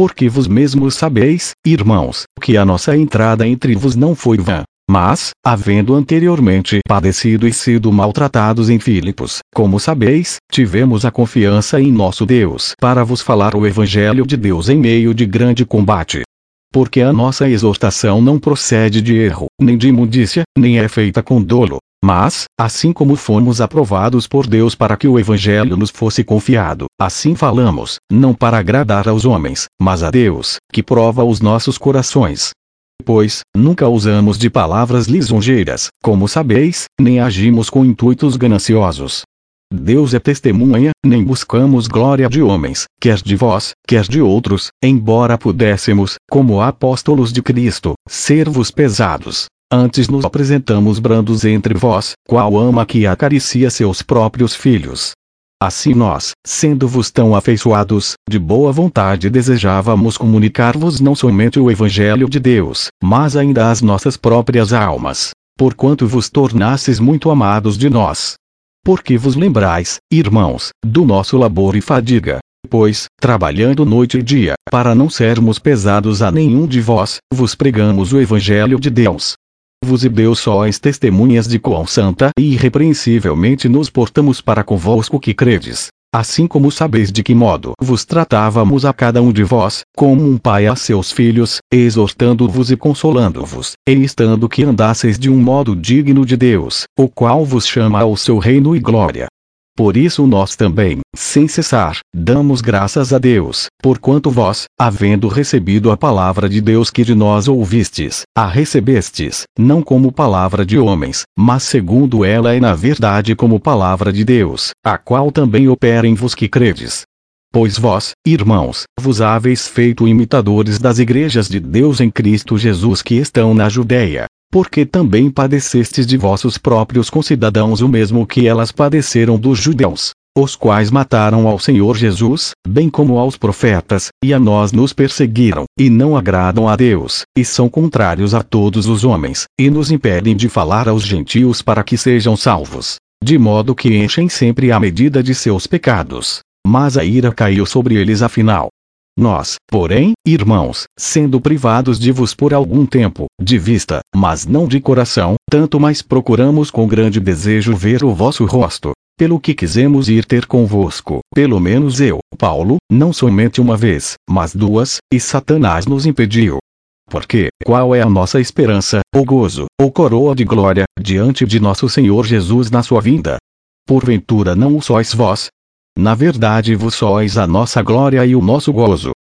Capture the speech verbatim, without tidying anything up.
Porque vos mesmos sabeis, irmãos, que a nossa entrada entre vos não foi vã. Mas, havendo anteriormente padecido e sido maltratados em Filipos, como sabeis, tivemos a confiança em nosso Deus para vos falar o Evangelho de Deus em meio de grande combate. Porque a nossa exortação não procede de erro, nem de imundícia, nem é feita com dolo. Mas, assim como fomos aprovados por Deus para que o Evangelho nos fosse confiado, assim falamos, não para agradar aos homens, mas a Deus, que prova os nossos corações. Pois, nunca usamos de palavras lisonjeiras, como sabeis, nem agimos com intuitos gananciosos. Deus é testemunha, nem buscamos glória de homens, quer de vós, quer de outros, embora pudéssemos, como apóstolos de Cristo, ser-vos pesados. Antes nos apresentamos brandos entre vós, qual ama que acaricia seus próprios filhos. Assim nós, sendo-vos tão afeiçoados, de boa vontade desejávamos comunicar-vos não somente o Evangelho de Deus, mas ainda as nossas próprias almas, porquanto vos tornastes muito amados de nós. Porque vos lembrais, irmãos, do nosso labor e fadiga, pois, trabalhando noite e dia, para não sermos pesados a nenhum de vós, vos pregamos o Evangelho de Deus. Vos e Deus sois testemunhas de quão santa e irrepreensivelmente nos portamos para convosco que credes, assim como sabeis de que modo vos tratávamos a cada um de vós, como um pai a seus filhos, exortando-vos e consolando-vos, e estando que andasseis de um modo digno de Deus, o qual vos chama ao seu reino e glória. Por isso nós também, sem cessar, damos graças a Deus, porquanto vós, havendo recebido a palavra de Deus que de nós ouvistes, a recebestes, não como palavra de homens, mas segundo ela é na verdade como palavra de Deus, a qual também opera em vos que credes. Pois vós, irmãos, vos haveis feito imitadores das igrejas de Deus em Cristo Jesus que estão na Judéia. Porque também padecestes de vossos próprios concidadãos o mesmo que elas padeceram dos judeus, os quais mataram ao Senhor Jesus, bem como aos profetas, e a nós nos perseguiram, e não agradam a Deus, e são contrários a todos os homens, e nos impedem de falar aos gentios para que sejam salvos, de modo que enchem sempre a medida de seus pecados. Mas a ira caiu sobre eles afinal. Nós, porém, irmãos, sendo privados de vos por algum tempo, de vista, mas não de coração, tanto mais procuramos com grande desejo ver o vosso rosto, pelo que quisemos ir ter convosco, pelo menos eu, Paulo, não somente uma vez, mas duas, e Satanás nos impediu. Porque, qual é a nossa esperança, ou gozo, ou coroa de glória, diante de nosso Senhor Jesus na sua vinda? Porventura não o sois vós? Na verdade vos sois a nossa glória e o nosso gozo.